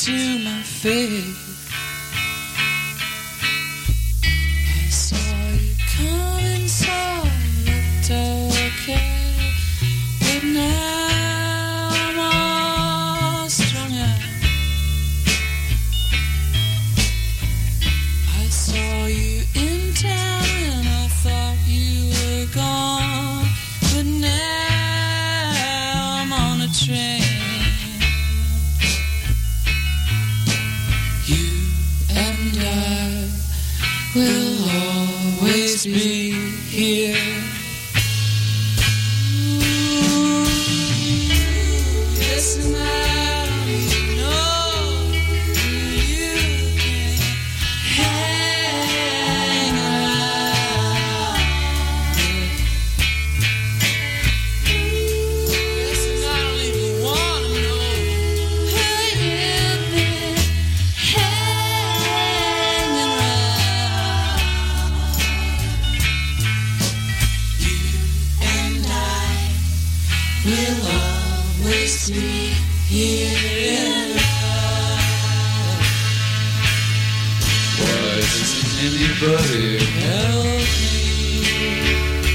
to my face. I saw you coming, so it looked okay, but now I'm all strung out. I saw you in town and I thought you were gone, but now I'm on a train. Will always be here. Ooh, listen, I don't know you can hang around. Listen, I don't even want to know how you've been hanging around. We'll always be here in love. Why doesn't anybody help me?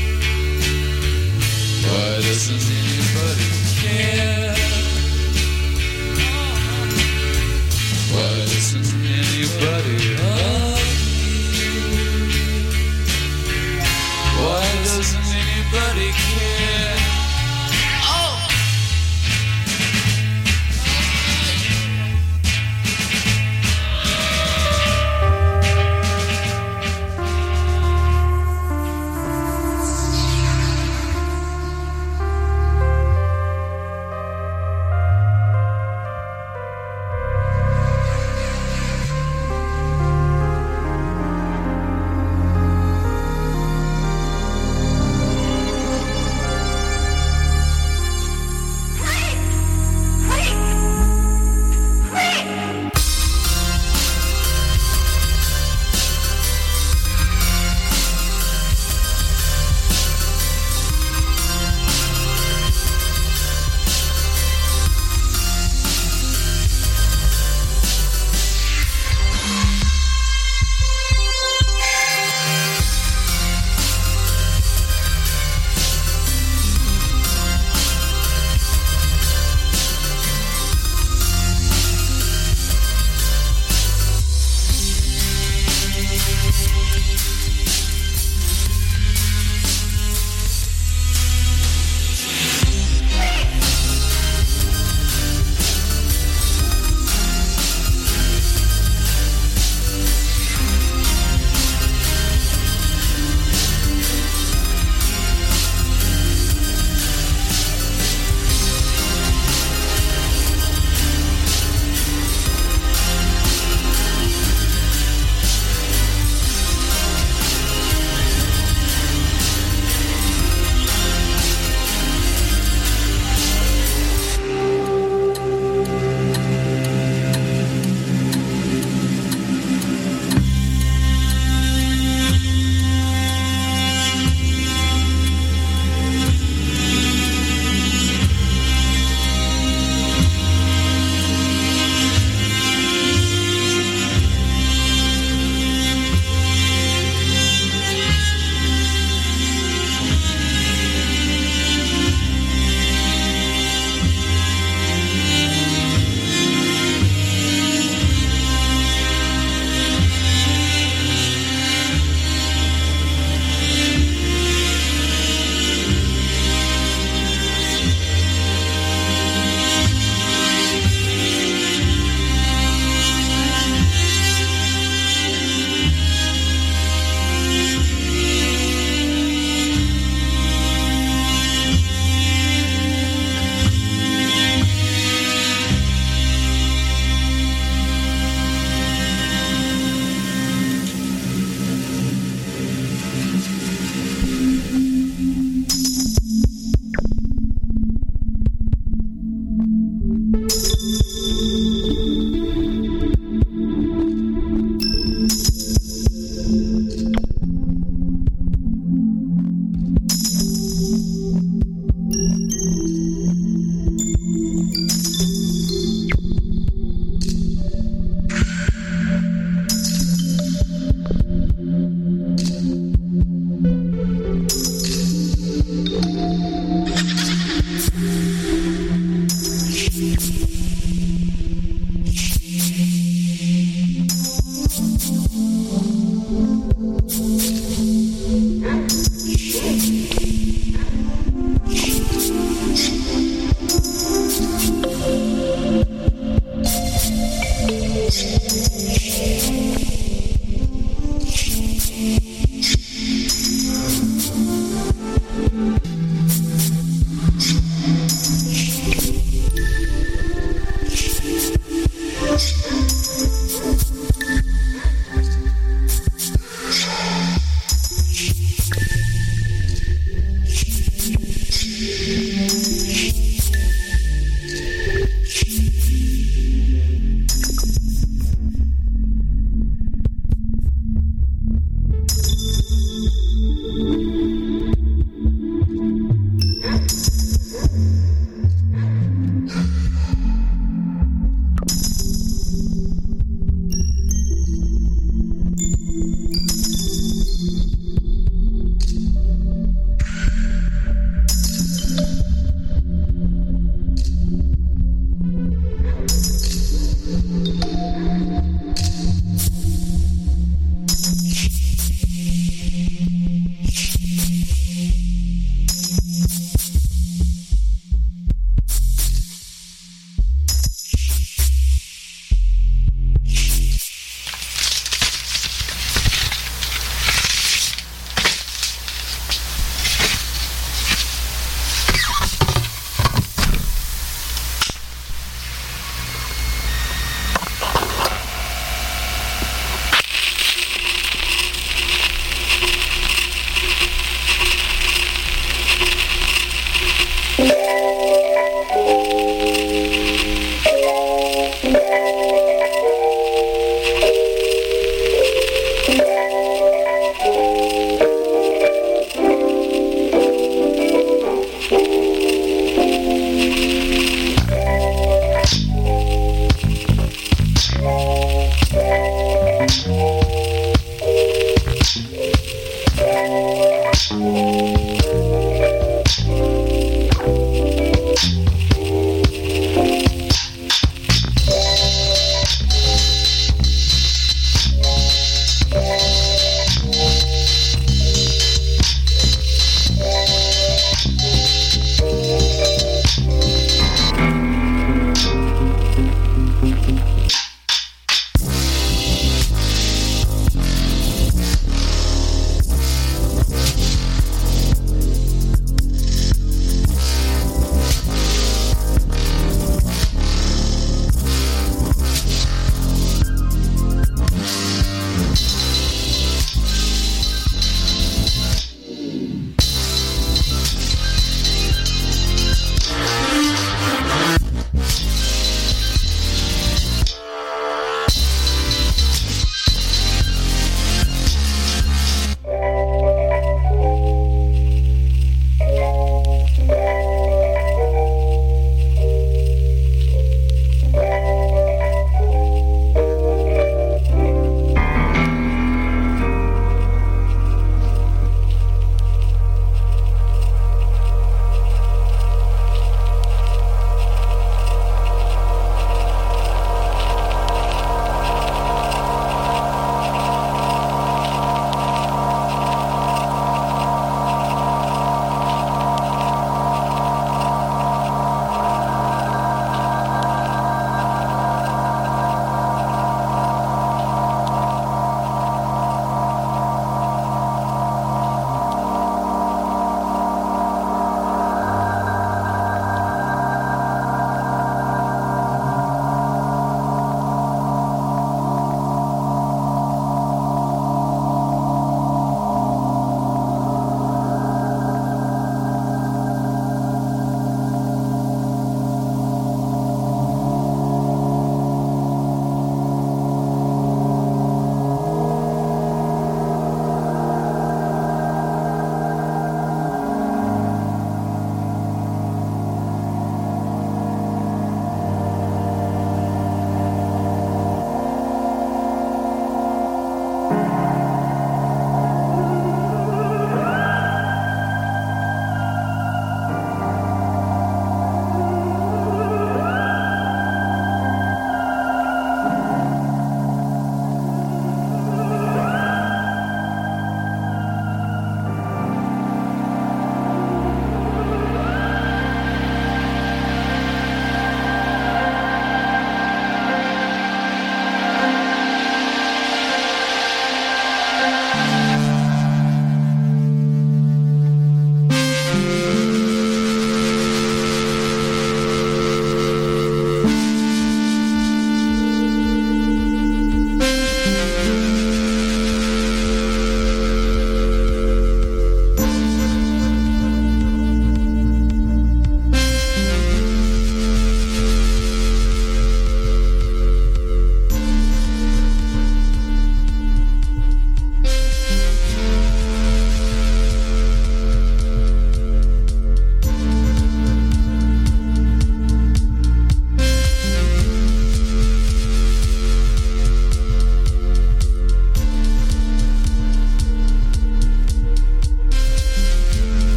Why doesn't anybody care? Why doesn't anybody love me? Why doesn't anybody care?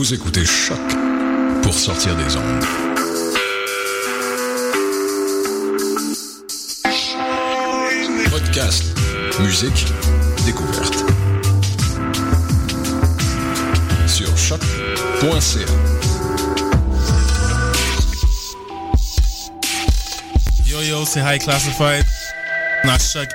Vous écoutez Choc pour sortir des ondes. Podcast, musique, découverte. Sur choc.ca. Yo, c'est High Classified. Not Choc.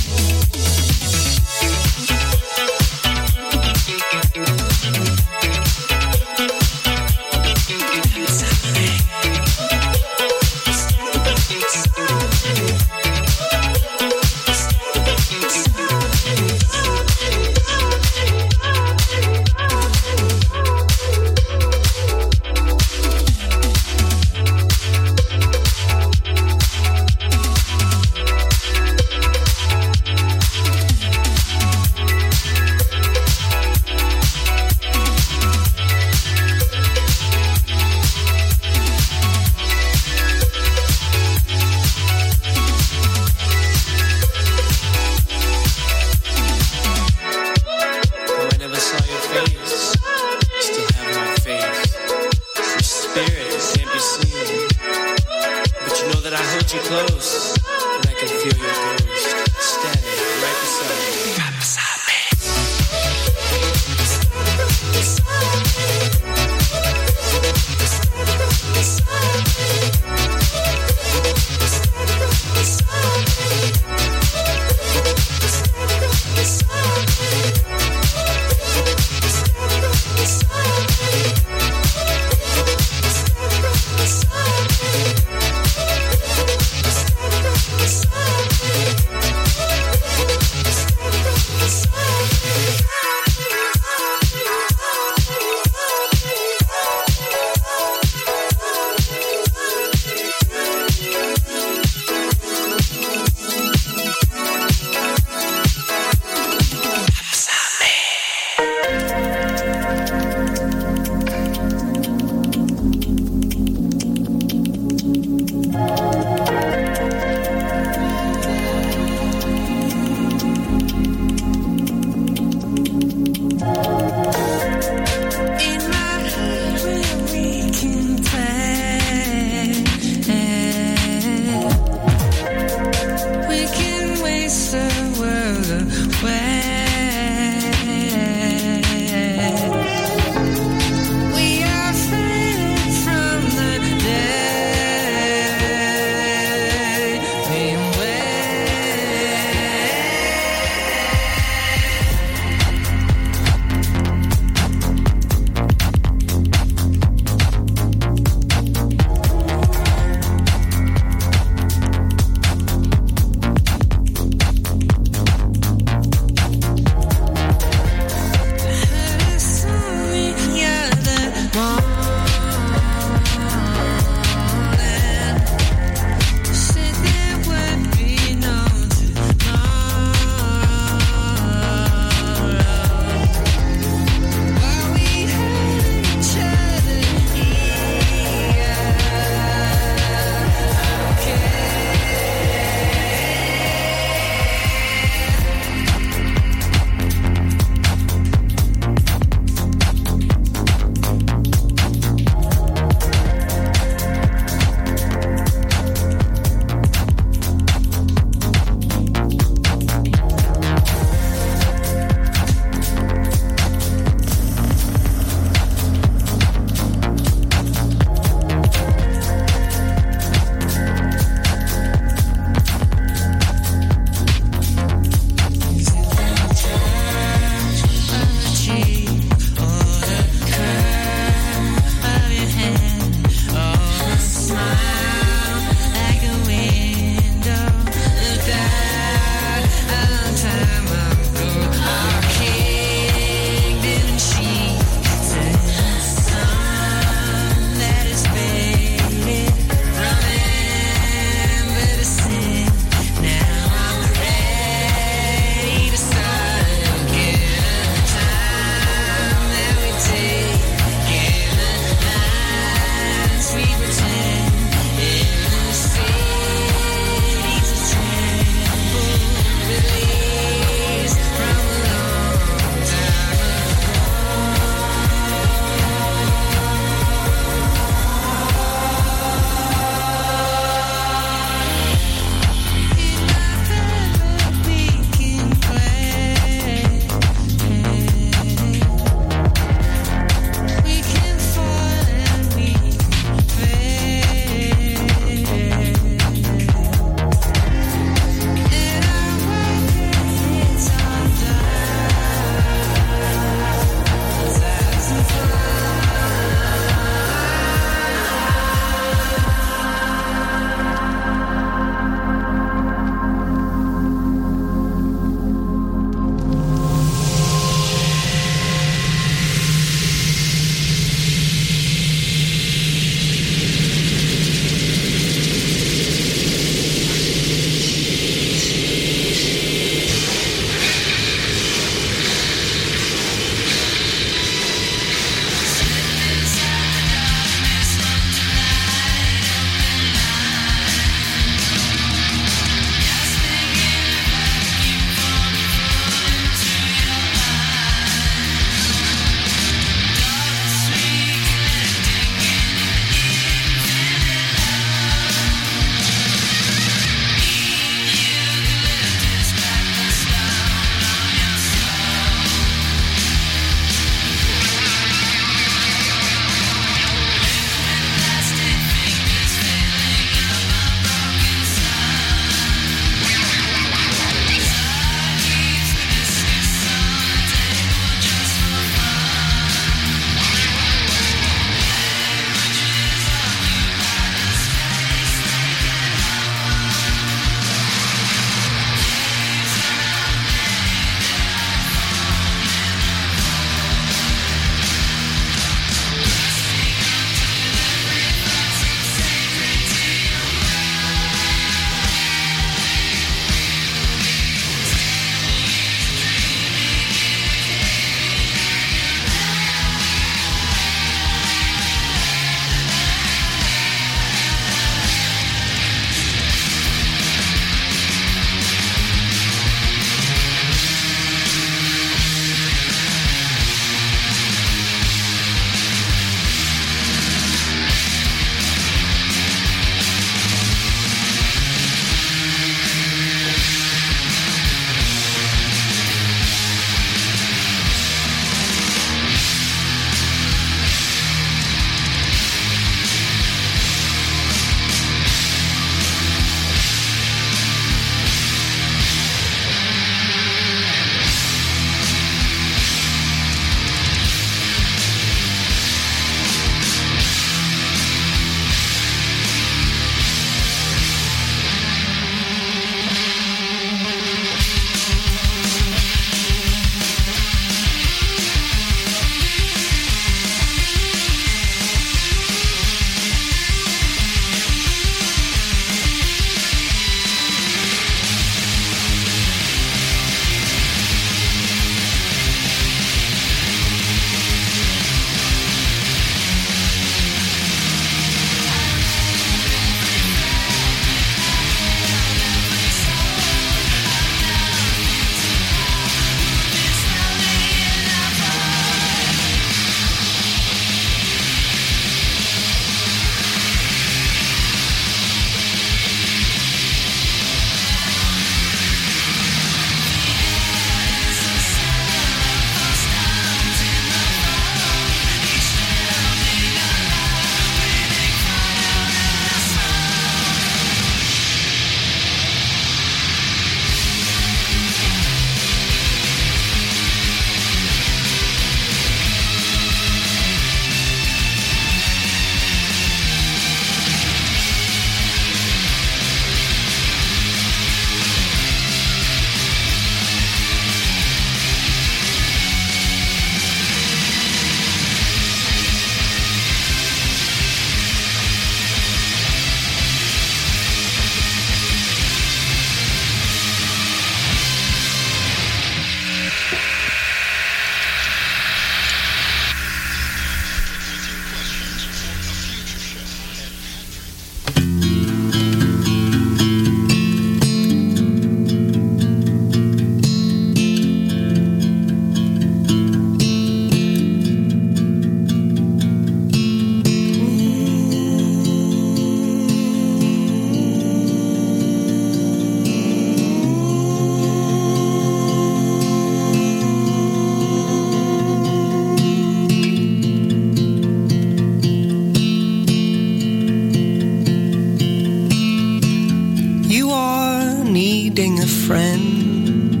you are needing a friend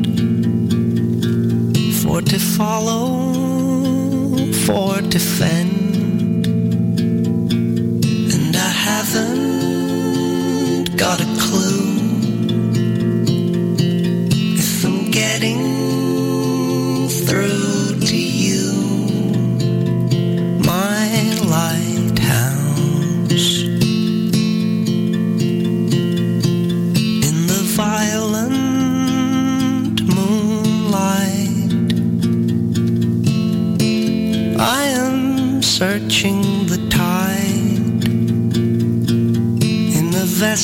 for to follow, for to fend, and I haven't got a clue if I'm getting through to you, my lighthouse. In the violent moonlight, I am searching the tide in the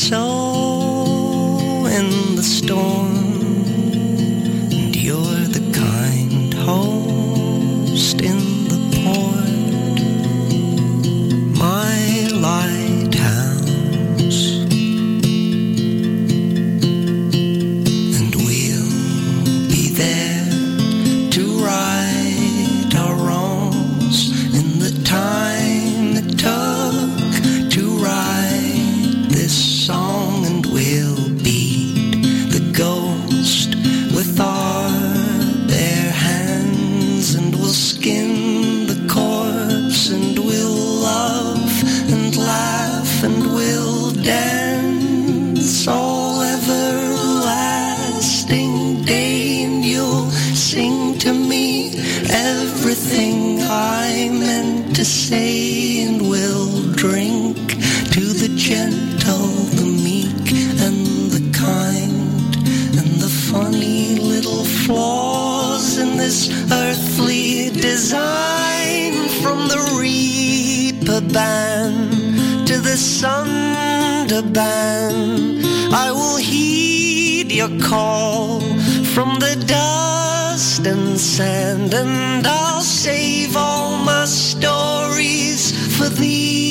vessel in the storm. You're the kind host in the port, my lighthouse. And we'll be there to right our wrongs in the time it took to write this song. And we'll beat the ghost with our bare hands, and we'll skin the corpse, and we'll love and laugh, and we'll dance all everlasting day. And you'll sing to me everything I meant to say, and we'll drink to the gentle, the meek, and the kind, and the funny little flaws in this earthly design. From the reaper band to the sunderban, I will heed your call from the dust and sand, and I'll save all my stories for thee.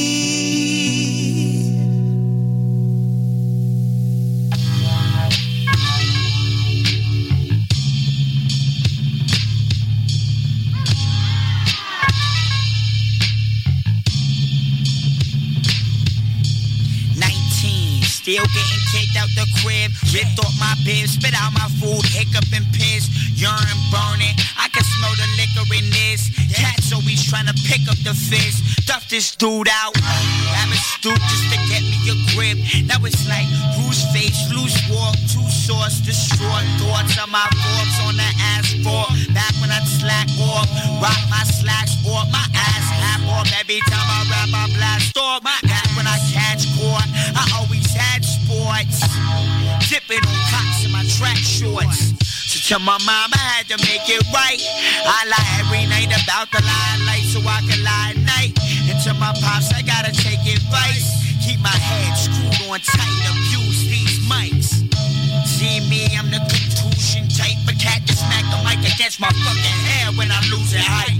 19, still getting kicked out the crib. Ripped off my bib, spit out my food, hiccup and piss. Urine burning, I can smell the liquor in this. Cats always trying to pick up the fizz. Stuff this dude out. Have a stoop just to get me a grip. Now it's like bruised face, loose walk, two sauce, distraught thoughts of my corpse on the asphalt. Back when I'd slack off, rock my slacks off, my ass half off. Every time I rap, I blast off. Back when I catch court, I always had sports. Dipping on cops in my track shorts. So to my mom, I had to make it right. I lie every night about the limelight so I can lie at night. And to my pops, I gotta take advice. Keep my head screwed on tight, abuse these mics. See me, I'm the contusion type. A cat to smack the mic against my fucking hair when I'm losing height.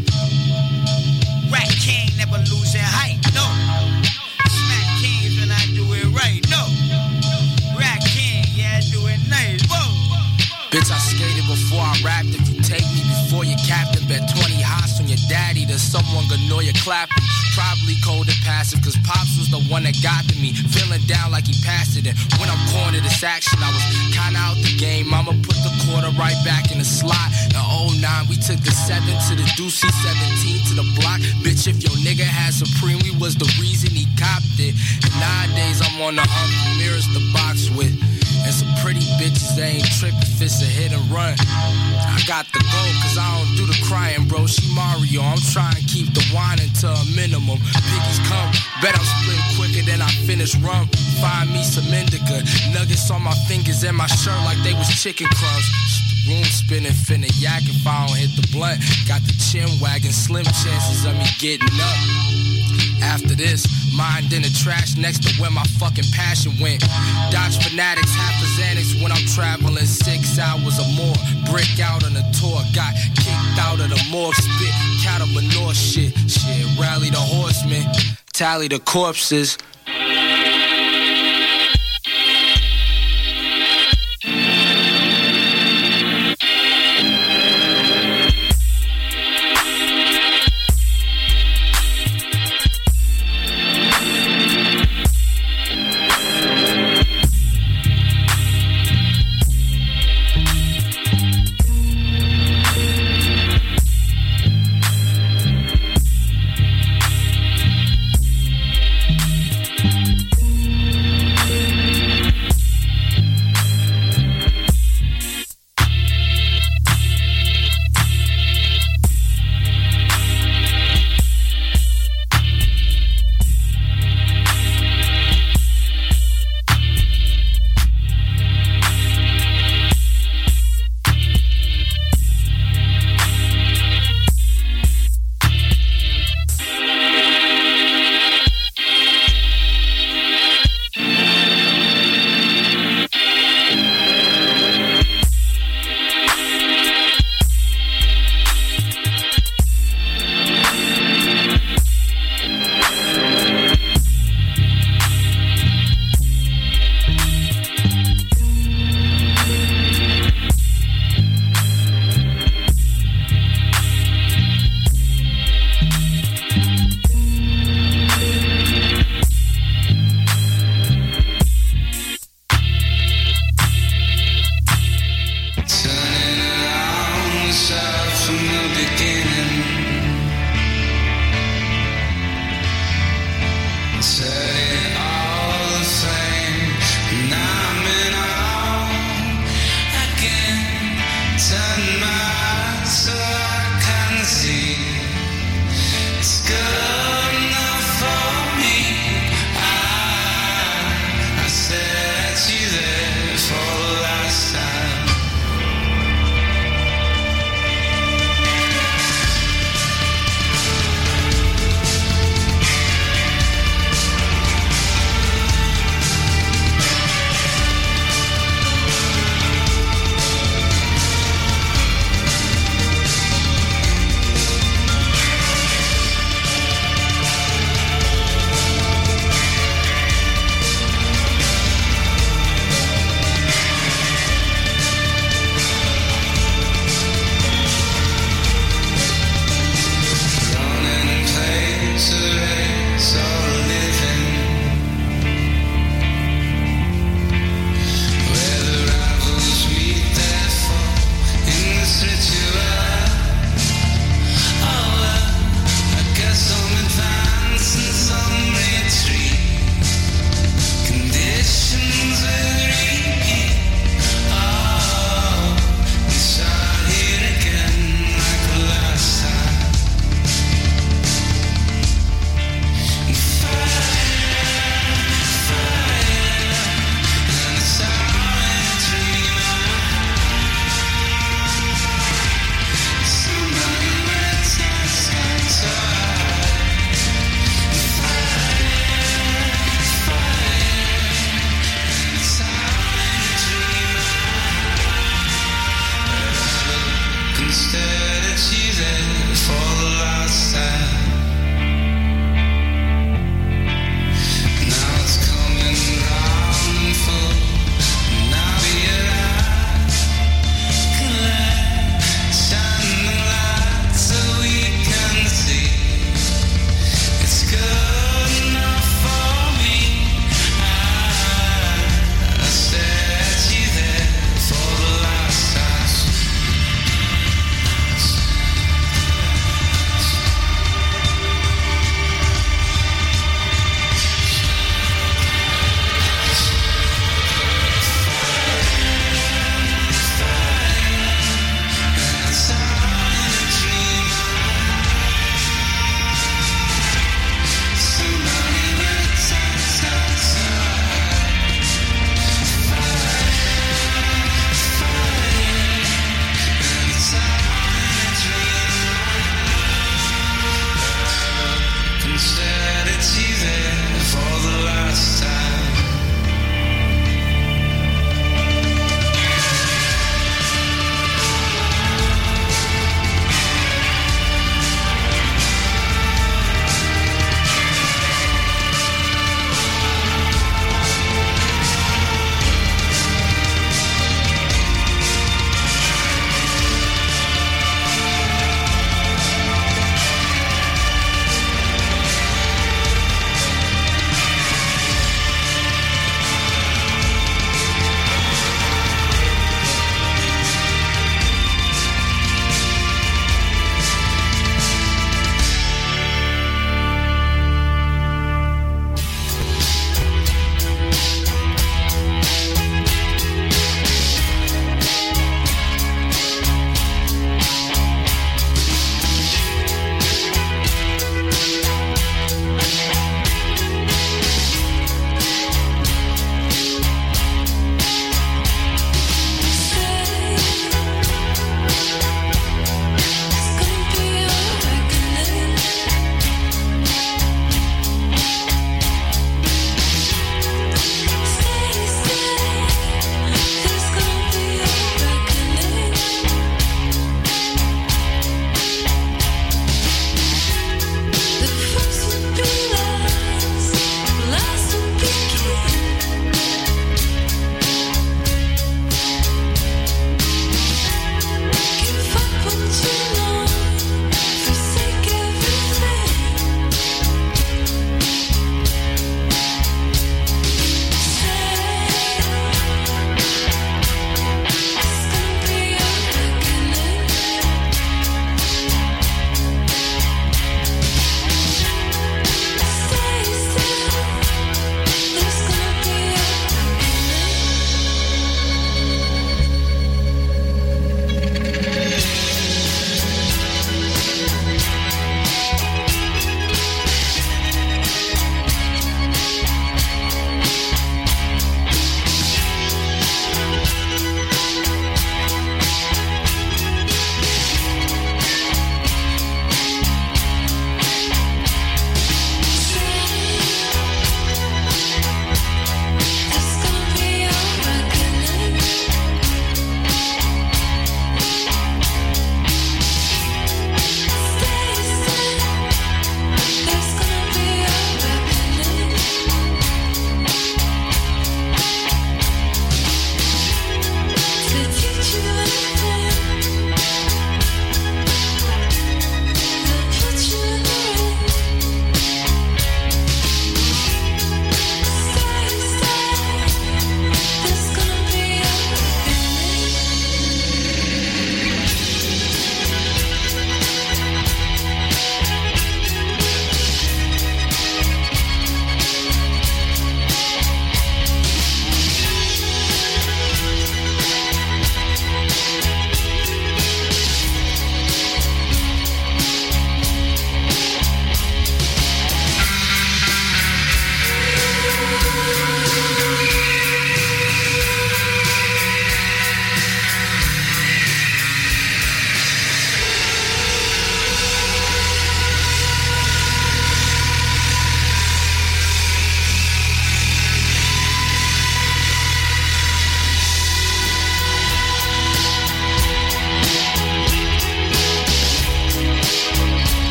Rat King never losing height, no. Smack kings when I do it right, no. Rat King, yeah, I do it nice, whoa. Bitch, I skated before I rapped. If you take me before your captain, bet 20 hots on your daddy that someone gonna know you clapping. Probably cold and passive, cause Pops was the one that got to me. Feeling down like he passed it. And when I'm cornered, this action, I was kinda out the game. I'ma put the quarter right back in the slot. In 09, we took the 7 to the Deucey, 17 to the block. Bitch, if your nigga had Supreme, we was the reason he copped it. And nowadays, I'm on the hunt for mirrors to box with. And some pretty bitches, they ain't tripping if it's a hit and run. I got the goal, cause I don't do the crying, bro. She Mario, I'm trying to keep the whining to a minimum. Piggies come, bet I'm splitting quicker than I finish rum. Find me some indica, nuggets on my fingers and my shirt like they was chicken crumbs. The room spinning, finna yak if I don't hit the blunt. Got the chin wagging, slim chances of me getting up. After this, mind in the trash next to where my fucking passion went. Dodge fanatics, half a Xanax when I'm traveling 6 hours or more. Brick out on the tour, got kicked out of the morgue. Spit cattle manure shit. Rally the horsemen, tally the corpses.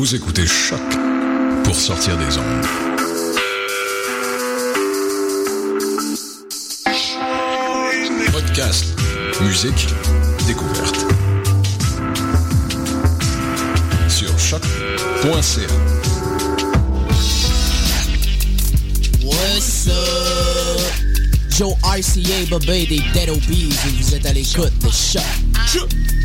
Vous écoutez Choc pour sortir des ondes. Podcast, musique, découverte. Sur choc.ca. What's up? Joe RCA, Bobé des Dead Obies et vous êtes à l'écoute de Choc.